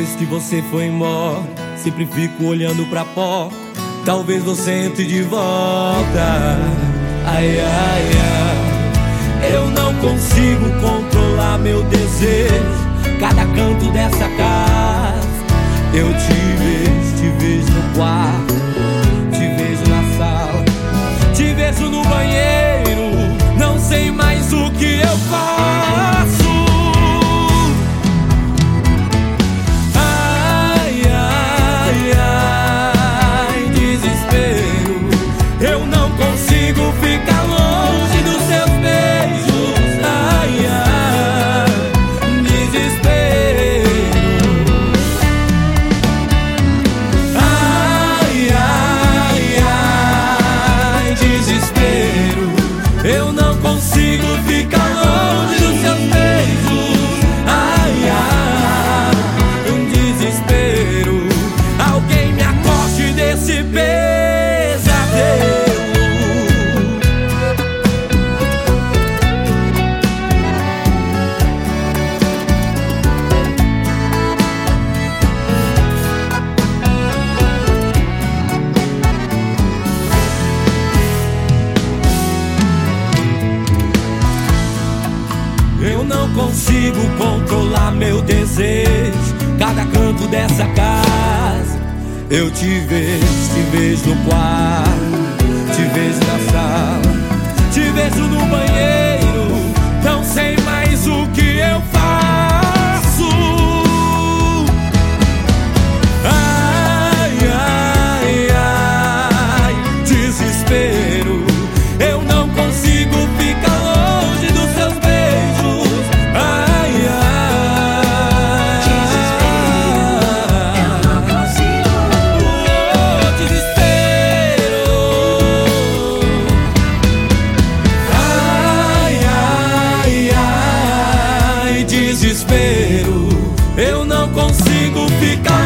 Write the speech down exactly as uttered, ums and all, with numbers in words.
Depois que você foi embora, sempre fico olhando pra porta. Talvez você entre de volta. Ai, ai, ai. Eu não consigo controlar meu desejo. Cada canto dessa casa eu te vejo, te vejo no quarto, te vejo na sala, te vejo no banheiro. Não sei mais o que eu faço. Ai, ai, ai, desespero. Eu não consigo ficar longe dos seus beijos. Ai, ai, desespero. Ai, ai, ai, desespero. Eu não consigo ficar longe dos seus beijos. Ai, ai, um desespero. Alguém me acorde desse pesadelo. Eu não consigo controlar meu desejo. Cada canto dessa casa eu te vejo, te vejo no quarto, te vejo na sala, te vejo no banheiro. Não sei mais o que eu faço. Ai, ai, ai, desespero. Eu não consigo ficar longe dos seus beijos. Ai, ai, Eu não consigo. oh, desespero. Ai, ai, ai, desespero. Eu não consigo ficar